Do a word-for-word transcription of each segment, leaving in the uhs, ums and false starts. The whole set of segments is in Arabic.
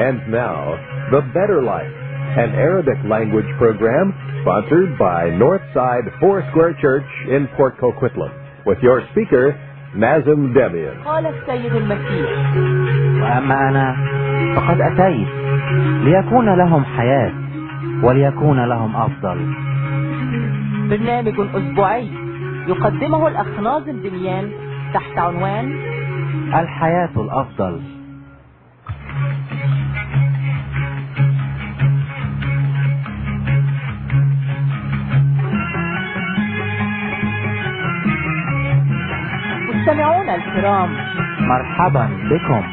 And now, The Better Life, an Arabic language program sponsored by Northside Foursquare Church in Port Coquitlam, with your speaker, Nazim Debian. قال السيد المسيح: وأما أنا فقد أتيت ليكون لهم حياة وليكون لهم أفضل. برنامج أسبوعي يقدمه الأخ ناظم دميان تحت عنوان الحياة الأفضل. مستمعونا الكرام، مرحبا بكم.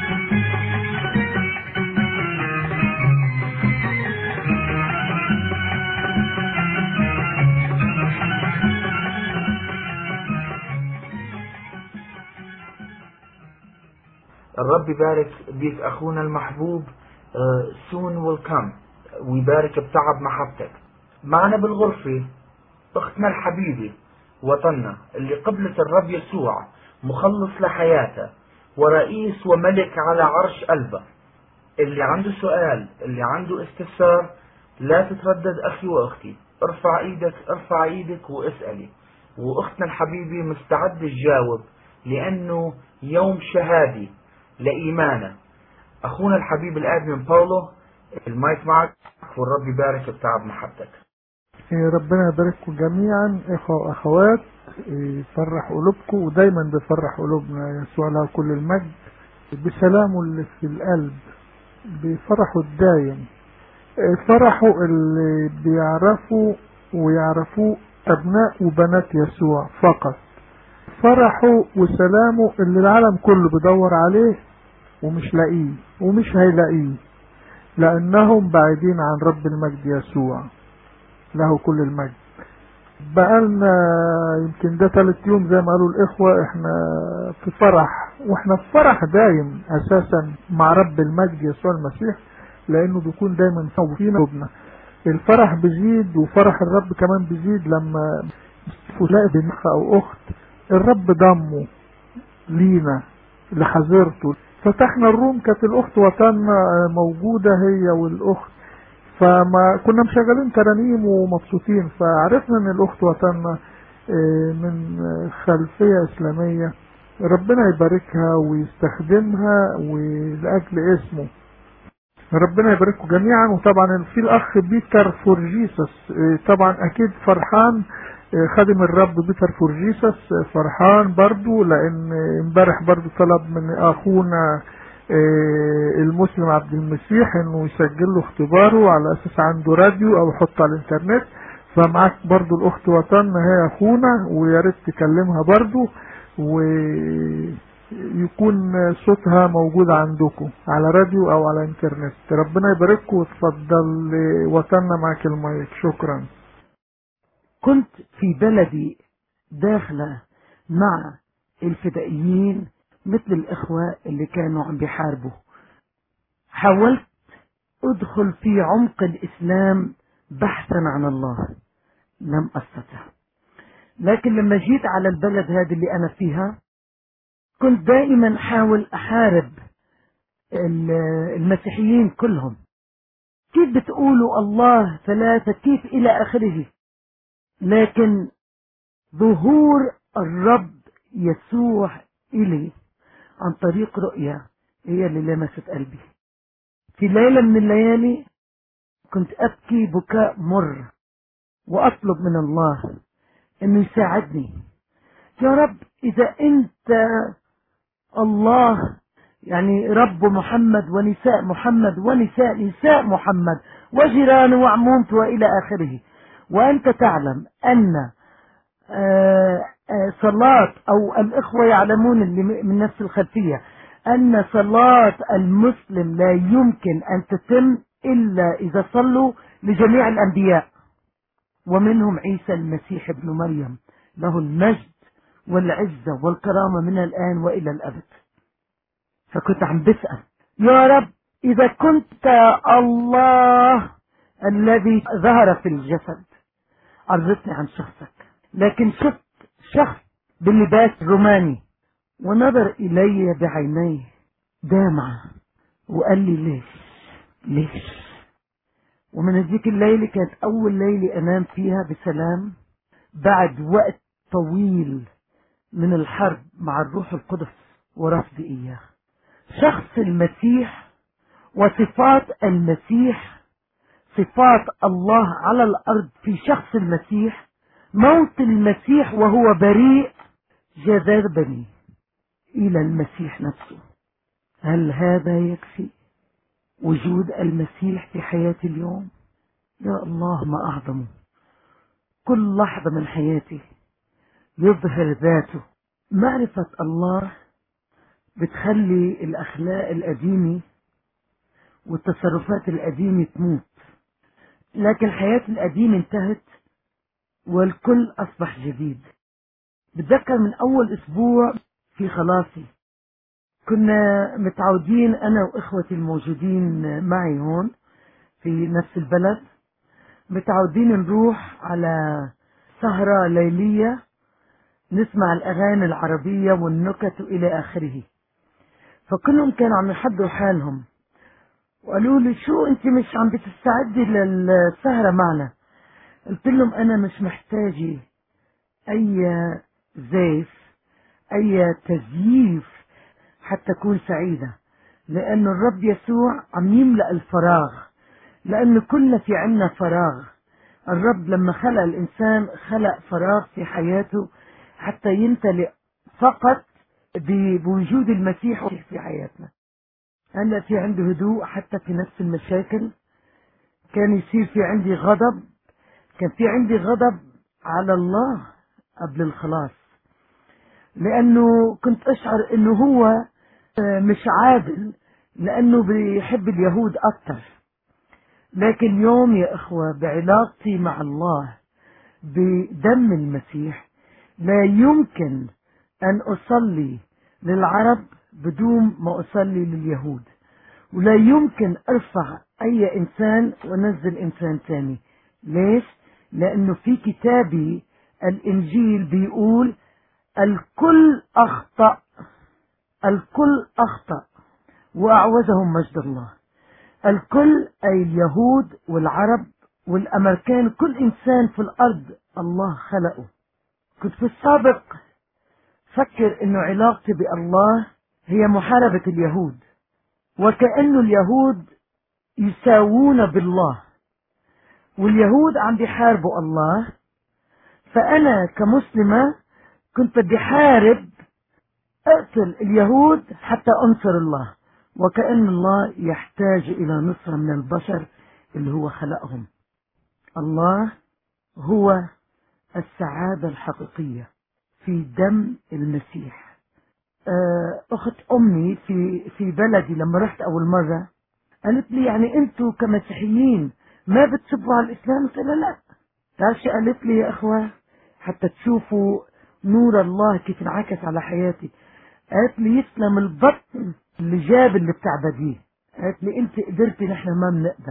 الرب يبارك بيك أخونا المحبوب. uh, soon will come. ويبارك بتعب محبتك. معنا بالغرفة أختنا الحبيبة وطننا اللي قبلت الرب يسوع مخلص لحياته ورئيس وملك على عرش قلبه. اللي عنده سؤال، اللي عنده استفسار، لا تتردد أخي وأختي، ارفع ايدك ارفع ايدك واسألي، وأختنا الحبيبة مستعد تجاوب، لأنه يوم شهادي لإيمانه. أخونا الحبيب الآدمين باولو، المايك معك، والرب يبارك بتعب محبتك. ربنا يبارككم جميعا إخوة وأخوات، يفرح قلوبكم ودايما بيفرح قلوبنا. يسوع له كل المجد، بسلامه اللي في القلب بيفرحوا الدايم، فرحوا اللي بيعرفوا ويعرفوا أبناء وبنات يسوع فقط. فرحوا وسلامه اللي العالم كله بيدور عليه ومش لاقيه ومش هيلاقيه، لأنهم بعيدين عن رب المجد يسوع له كل المجد. بقالنا يمكن ده ثالث يوم زي ما قالوا الإخوة، احنا في فرح، واحنا في فرح دايم أساسا مع رب المجد يسوع المسيح، لأنه بيكون دايما فينا وبنا. الفرح بيزيد وفرح الرب كمان بيزيد لما تلاقي بين أخ أو أخت الرب ضمه لينا لحضرته. فتحنا الروم، كانت الأخت وطننا موجودة هي والأخت، فما كنا مشغلين ترانيم ومبسوطين، فعرفنا ان الاخت وطننا من خلفية اسلامية. ربنا يباركها ويستخدمها ولأجل اسمه. ربنا يبارككم جميعا. وطبعا في الاخ بيتر فورجيسس، طبعا اكيد فرحان، خادم الرب بيتر فورجيسس فرحان برضو، لان امبارح برضو طلب من اخونا المسلم عبد المسيح انه يسجل له اختباره على اساس عنده راديو او يحطه على الانترنت. فمعاك برضو الاخت وطننا هي اخونا، ويا ريت تكلمها برضو ويكون صوتها موجود عندكم على راديو او على انترنت. ربنا يبارككم وتفضل وطننا معاك المايك. شكرا. كنت في بلدي داخلة مع الفدائيين مثل الإخوة اللي كانوا عم بيحاربوا. حاولت أدخل في عمق الإسلام بحثا عن الله، لم أستطع. لكن لما جيت على البلد هذه اللي أنا فيها، كنت دائما أحاول أحارب المسيحيين كلهم. كيف بتقولوا الله ثلاثة، كيف إلى آخره. لكن ظهور الرب يسوع إلي عن طريق رؤيا هي اللي لمست قلبي. في ليلة من الليالي كنت أبكي بكاء مر وأطلب من الله أنه يساعدني. يا رب، إذا أنت الله، يعني رب محمد ونساء محمد ونساء نساء محمد وجيران وعمومته وإلى آخره، وأنت تعلم أن آه صلاة، أو الإخوة يعلمون اللي من نفس الخلفية، أن صلاة المسلم لا يمكن أن تتم إلا إذا صلوا لجميع الأنبياء، ومنهم عيسى المسيح ابن مريم، له المجد والعزة والكرامة من الآن وإلى الأبد. فكنت عم بسأل، يا رب، إذا كنت الله الذي ظهر في الجسد، عرفتني عن شخصك. لكن شفت شخص باللباس روماني ونظر إلي بعينيه دامعة وقال لي ليش؟ ليش؟ ومن هذيك الليلة كانت أول ليلة أنام فيها بسلام بعد وقت طويل من الحرب مع الروح القدس ورفض إياه. شخص المسيح وصفات المسيح، صفات الله على الأرض في شخص المسيح، موت المسيح وهو بريء جذبني إلى المسيح نفسه. هل هذا يكفي؟ وجود المسيح في حياتي اليوم، يا الله ما أعظمه. كل لحظة من حياتي يظهر ذاته. معرفة الله بتخلي الأخلاق القديمة والتصرفات القديمة تموت، لكن الحياة القديمة انتهت والكل أصبح جديد. بتذكر من أول أسبوع في خلاصي كنا متعودين أنا وإخوتي الموجودين معي هون في نفس البلد، متعودين نروح على سهرة ليلية نسمع الأغاني العربية والنكت إلى آخره. فكلهم كانوا عم يحضروا حالهم وقالوا لي شو أنت مش عم بتستعدي للسهرة معنا؟ قلت لهم أنا مش محتاجة أي زيف أي تزييف حتى أكون سعيدة، لأن الرب يسوع عم يملأ الفراغ، لأن كلنا في عنا فراغ. الرب لما خلق الإنسان خلق فراغ في حياته حتى يمتلئ فقط بوجود المسيح في حياتنا. أنا في عندي هدوء حتى في نفس المشاكل. كان يصير في عندي غضب، كان في عندي غضب على الله قبل الخلاص، لأنه كنت أشعر أنه هو مش عادل لأنه بيحب اليهود أكثر. لكن يوم يا إخوة بعلاقتي مع الله بدم المسيح لا يمكن أن أصلي للعرب بدون ما أصلي لليهود، ولا يمكن أرفع أي إنسان ونزل إنسان ثاني. ليش؟ لأنه في كتابي الإنجيل بيقول الكل أخطأ، الكل أخطأ وأعوزهم مجد الله. الكل أي اليهود والعرب والأمريكان، كل إنسان في الأرض الله خلقه. كنت في السابق فكر إنه علاقتي بالله هي محاربة اليهود، وكأنه اليهود يساوون بالله واليهود عم بيحاربوا الله. فأنا كمسلمة كنت بدي حارب اقتل اليهود حتى انصر الله، وكأن الله يحتاج الى نصرة من البشر اللي هو خلقهم. الله هو السعادة الحقيقية في دم المسيح. اخت امي في في بلدي لما رحت اول مرة قالت لي يعني انتوا كمسيحيين ما بتسبوا على الاسلام؟ قلت لها لا. تعرف شو قالت لي يا اخوة حتى تشوفوا نور الله كيف انعكس على حياتي؟ قالت لي يسلم البطن اللي جاب اللي بتعبديه. قالت لي انت قدرتي نحن ما بنقدر.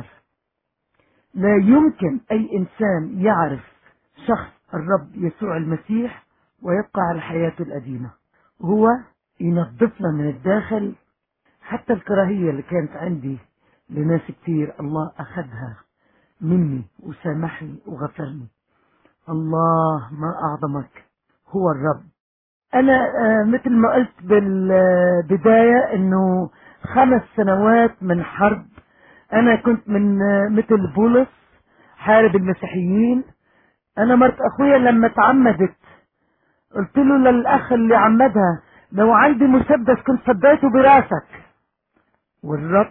لا يمكن اي انسان يعرف شخص الرب يسوع المسيح ويبقى على حياته القديمة. هو ينظفنا من الداخل. حتى الكراهية اللي كانت عندي لناس كتير الله اخذها مني وسامحني وغفرني. الله ما اعظمك، هو الرب. انا مثل ما قلت بالبداية انه خمس سنوات من حرب. انا كنت من مثل بولس حارب المسيحيين. انا مرت اخويا لما تعمدت قلت له للاخ اللي عمدها لو عندي مسدس كنت صديته براسك. والرب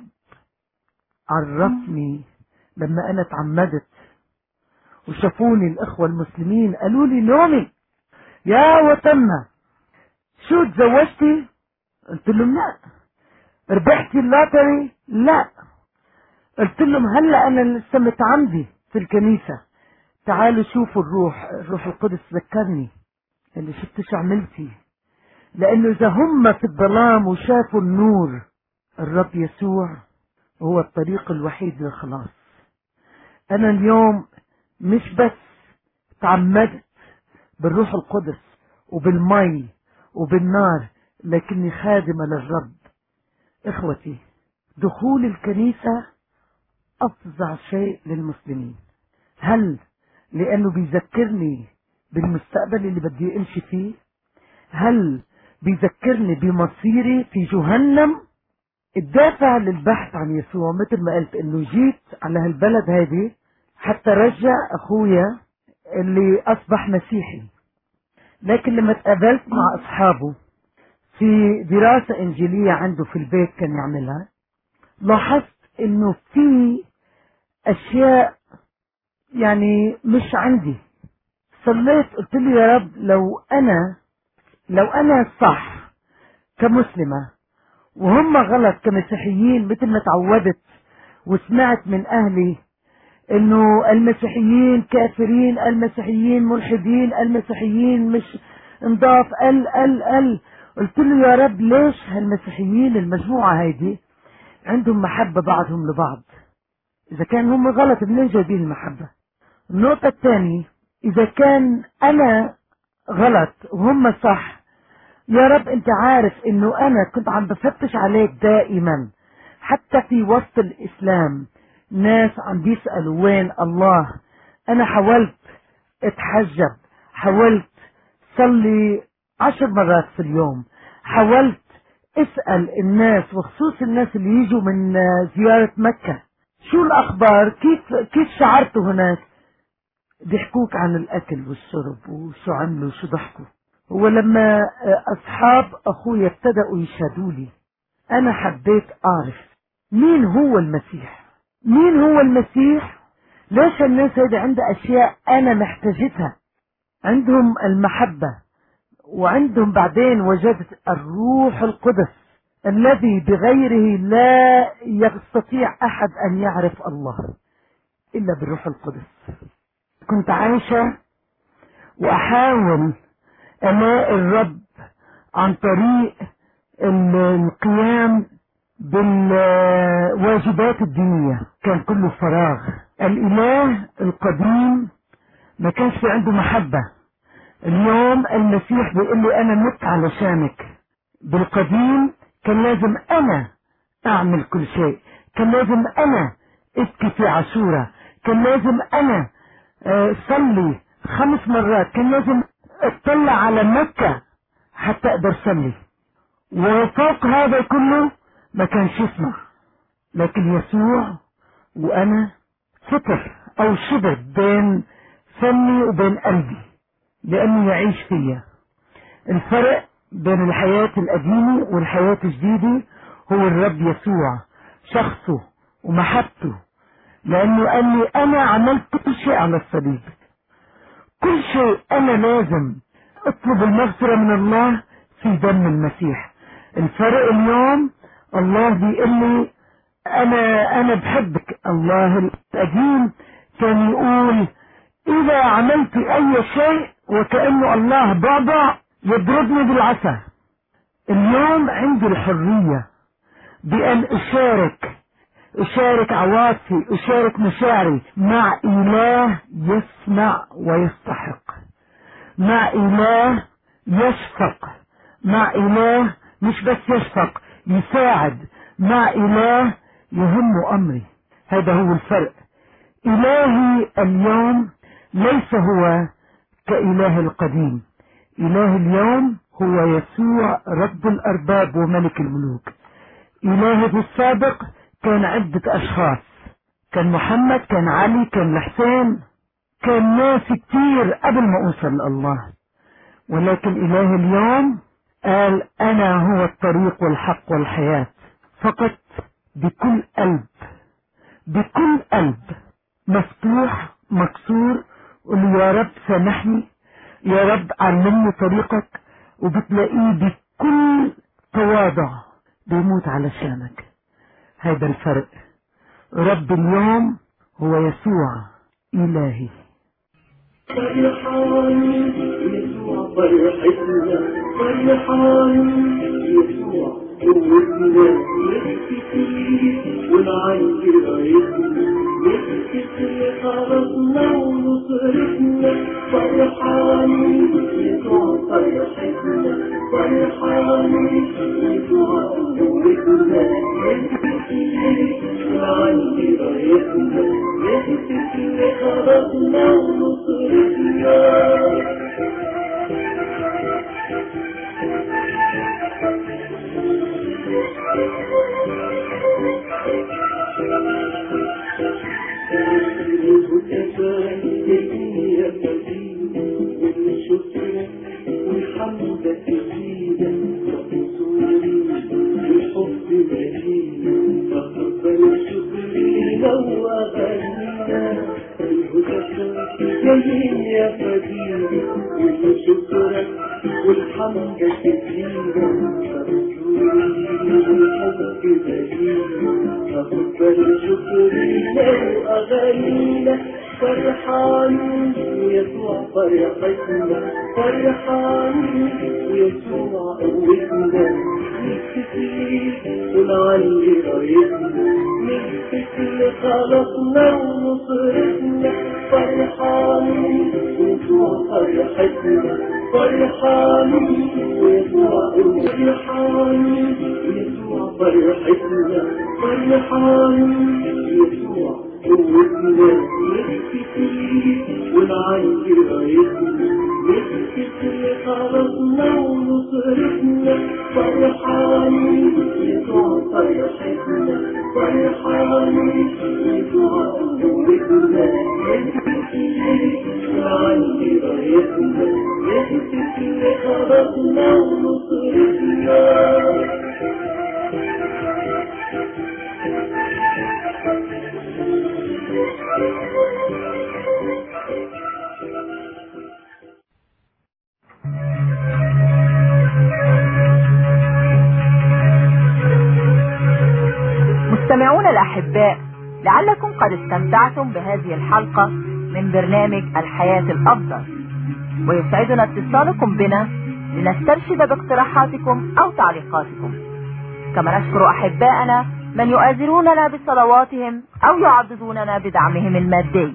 عرفني لما انا تعمدت وشافوني الاخوة المسلمين قالوا لي نومي يا وتمة شو تزوجتي؟ قلت لهم لا. ربحتي اللاتري؟ لا. قلت لهم هلا انا لسه متعمدي في الكنيسة، تعالوا شوفوا الروح الروح القدس ذكرني. قال لي شفتوا شو عملتي؟ لانه اذا هم في الظلام وشافوا النور، الرب يسوع هو الطريق الوحيد للخلاص. انا اليوم مش بس تعمدت بالروح القدس وبالمي وبالنار، لكني خادمة للرب. اخوتي، دخول الكنيسة أفظع شيء للمسلمين. هل لأنه بيذكرني بالمستقبل اللي بدي أمشي فيه؟ هل بيذكرني بمصيري في جهنم؟ الدافع للبحث عن يسوع مثل ما قلت انه جيت على هالبلد هذه حتى رجع اخويا اللي اصبح مسيحي. لكن لما تقابلت مع اصحابه في دراسة انجيلية عنده في البيت كان يعملها، لاحظت انه في اشياء يعني مش عندي. صليت قلت له يا رب لو انا لو انا صح كمسلمة وهم غلط كمسيحيين، مثل ما تعودت وسمعت من اهلي انه المسيحيين كافرين، المسيحيين ملحدين، المسيحيين مش انضاف ال ال ال قلت له يا رب ليش هالمسيحيين المجموعة هيدي عندهم محبة بعضهم لبعض؟ اذا كان هم غلط منين جايبين المحبة؟ النقطة الثانية، اذا كان انا غلط وهم صح، يا رب انت عارف انه انا كنت عم بفتش عليك دائما، حتى في وسط الاسلام ناس عم بيسألوا وين الله. انا حاولت اتحجب، حاولت صلي عشر مرات في اليوم، حاولت اسأل الناس وخصوص الناس اللي يجوا من زيارة مكة شو الاخبار، كيف كيف شعرتوا هناك؟ بيحكوك عن الاكل والشرب وشو عملوا وشو ضحكوا. ولما اصحاب اخويا ابتدأوا يشهدوا لي، انا حبيت اعرف مين هو المسيح. مين هو المسيح؟ ليش الناس هيدا عندها اشياء انا محتاجتها؟ عندهم المحبة، وعندهم بعدين وجدت الروح القدس الذي بغيره لا يستطيع احد ان يعرف الله الا بالروح القدس. كنت عايشة واحاول ألاقي الرب عن طريق القيام بالواجبات الدينية، كان كله فراغ. الإله القديم ما كانش في عنده محبة. اليوم المسيح بيقول لي أنا مت علشانك. بالقديم كان لازم أنا أعمل كل شيء، كان لازم أنا أبكي في عاشوراء، كان لازم أنا صلي خمس مرات، كان لازم اطلع على مكة حتى اقدر صلي. وفوق هذا كله ما كانش يسمع. لكن يسوع وانا ستر او شبه بين فمي وبين قلبي لانه يعيش فيا. الفرق بين الحياة القديمة والحياة الجديدة هو الرب يسوع، شخصه ومحبته، لانه قال لي انا عملت كل شيء على الصليب. كل شيء انا لازم اطلب المغفرة من الله في دم المسيح. الفرق اليوم الله بيقول لي انا انا بحبك. الله القديم كان يقول اذا عملت اي شيء وكأنه الله بعبع يضربني بالعصا. اليوم عندي الحرية بان اشارك أشارك عواطفي، أشارك مشاعري مع إله يسمع ويستحق، مع إله يشفق، مع إله مش بس يشفق يساعد، مع إله يهم أمري. هذا هو الفرق. إلهي اليوم ليس هو كإله القديم. إله اليوم هو يسوع رب الأرباب وملك الملوك. إلهي السابق كان عدة أشخاص، كان محمد، كان علي، كان الحسين، كان ناس كتير قبل ما أوصل لله. ولكن إله اليوم قال أنا هو الطريق والحق والحياة. فقط بكل قلب، بكل قلب مفتوح مكسور قل يا رب سامحني، يا رب علمني طريقك، وبتلاقيه بكل تواضع بيموت علشانك. هذا الفرق. رب اليوم هو يسوع إلهي. فرحان يسوع فرحتنا، فرحان يسوع قوتنا، نفتكر والعين رايتنا، نفتكر حرسنا ونصرتنا. فرحان يسوع فرحتنا، فرحان يسوع قوتنا، نفتكر والعين رايتنا. الحب مدينة فقبل شكرنا وأغنينا الهدى جميل يا فدينا وشكرك والحمد تدينا فرسول الحب مدينة فقبل شكرنا وأغنينا فرحانين ويسوع فرحتنا فرحانين ويسوع قوتنا نفتكر ونعلي رايتنا نفتكر خلصنا ونصرتنا فرحانين ويسوع فرحتنا فرحانين ويسوع فرحانين ويسوع فرحتنا فرحانين ويسوع قوتنا نفتكر ونعلي رايتنا نفتكر خلصنا ونصرتنا فرحانين يسوع فرحتنا فرحانين يسوع قوتنا نفتكر ونعلي رايتنا نفتكر خلصنا ونصرتنا. مستمعون الأحباء، لعلكم قد استمتعتم بهذه الحلقة من برنامج الحياة الأفضل، ويسعدنا اتصالكم بنا لنسترشد باقتراحاتكم أو تعليقاتكم. كما نشكر أحباءنا من يؤازروننا بصلواتهم أو يعضدوننا بدعمهم المادي.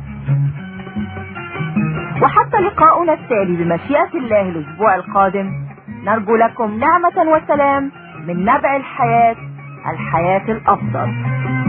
وحتى لقاؤنا التالي بمشيئة الله الأسبوع القادم، نرجو لكم نعمة وسلام من نبع الحياة، الحياة الأفضل.